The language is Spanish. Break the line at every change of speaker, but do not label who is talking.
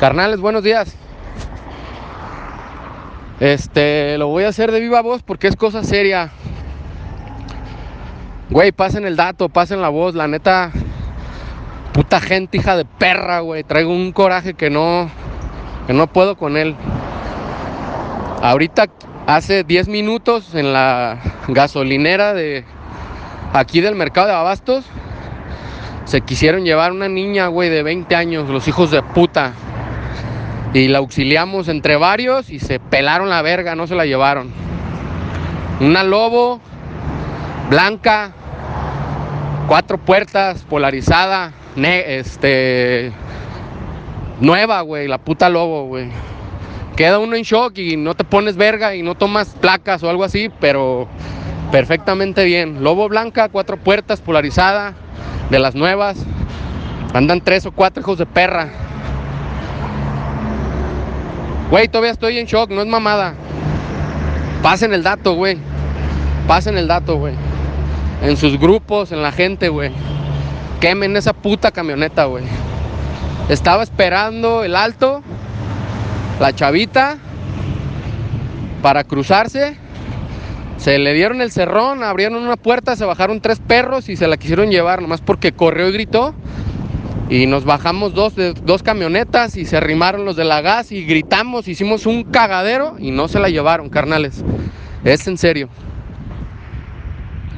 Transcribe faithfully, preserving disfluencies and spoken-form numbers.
Carnales, buenos días. Este, lo voy a hacer de viva voz porque es cosa seria. Güey, pasen el dato, pasen la voz, la neta. Puta gente, hija de perra, güey. Traigo un coraje que no, que no puedo con él. Ahorita, hace diez minutos, en la gasolinera de aquí del mercado de Abastos, se quisieron llevar una niña, güey, de veinte años, los hijos de puta. Y la auxiliamos entre varios y se pelaron la verga, no se la llevaron. Una Lobo blanca, cuatro puertas, polarizada, ne- este, nueva, güey, la puta Lobo, güey. Queda uno en shock y no te pones verga y no tomas placas o algo así, pero perfectamente bien. Lobo blanca, cuatro puertas, polarizada, de las nuevas. Andan tres o cuatro hijos de perra. Güey, todavía estoy en shock, no es mamada. Pasen el dato, güey. Pasen el dato, güey. En sus grupos, en la gente, güey. Quemen esa puta camioneta, güey. Estaba esperando el alto, la chavita, para cruzarse. Se le dieron el cerrón, abrieron una puerta, se bajaron tres perros y se la quisieron llevar, nomás porque corrió y gritó. Y nos bajamos dos, de, dos camionetas y se arrimaron los de la gas y gritamos, hicimos un cagadero y no se la llevaron, carnales. Es en serio.